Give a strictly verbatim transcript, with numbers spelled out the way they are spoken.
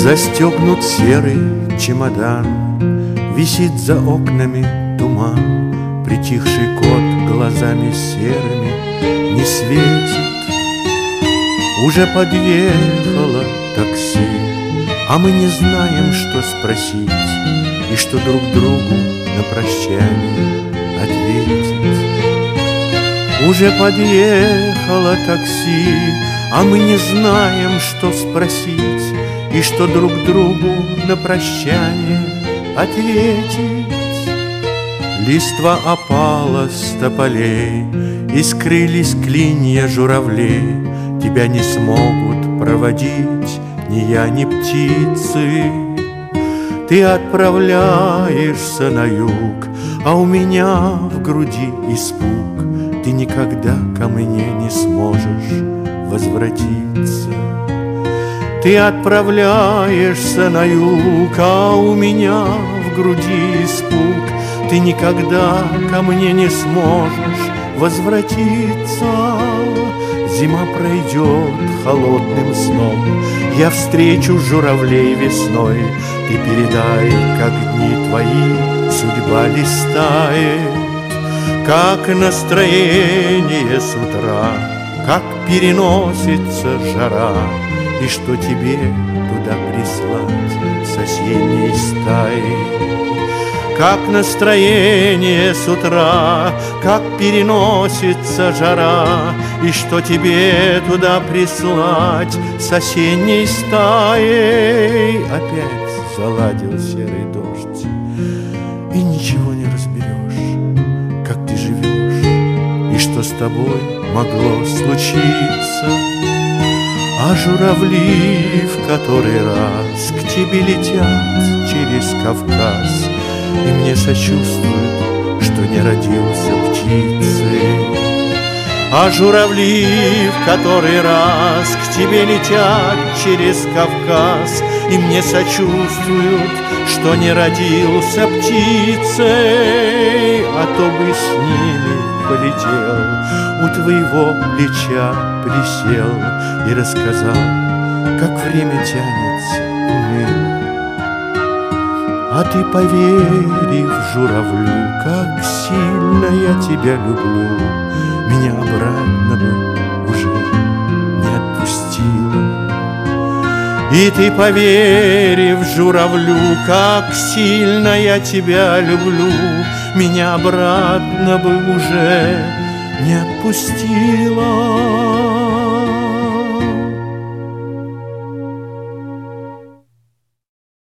Застегнут серый чемодан, висит за окнами туман, притихший кот глазами серыми не светит. Уже подъехало такси, а мы не знаем, что спросить и что друг другу на прощание ответить. Уже подъехало такси, а мы не знаем, что спросить и что друг другу на прощание ответить. Листва опала с тополей, и скрылись клинья журавлей. Тебя не смогут проводить ни я, ни птицы. Ты отправляешься на юг, а у меня в груди испуг. Ты никогда ко мне не сможешь возвратиться. Ты отправляешься на юг, а у меня в груди испуг. Ты никогда ко мне не сможешь возвратиться. Зима пройдет холодным сном, я встречу журавлей весной. Ты передай, как дни твои судьба листает, как настроение с утра, как переносится жара, и что тебе туда прислать с осенней стаей. Как настроение с утра, как переносится жара, и что тебе туда прислать с осенней стаей. Опять заладил серый дождь, и ничего не разберешь, как ты живешь и что с тобой могло случиться. А журавли в который раз к тебе летят через Кавказ, и мне сочувствуют, что не родился птицей. А журавли в который раз к тебе летят через Кавказ, и мне сочувствуют, что не родился птицей. А то бы с ними полетел, у твоего плеча присел и рассказал, как время тянется уныло. А ты, поверив журавлю, как сильно я тебя люблю, меня обратно бы уже не отпустила. И ты, поверив журавлю, как сильно я тебя люблю, меня обратно бы уже не отпустила.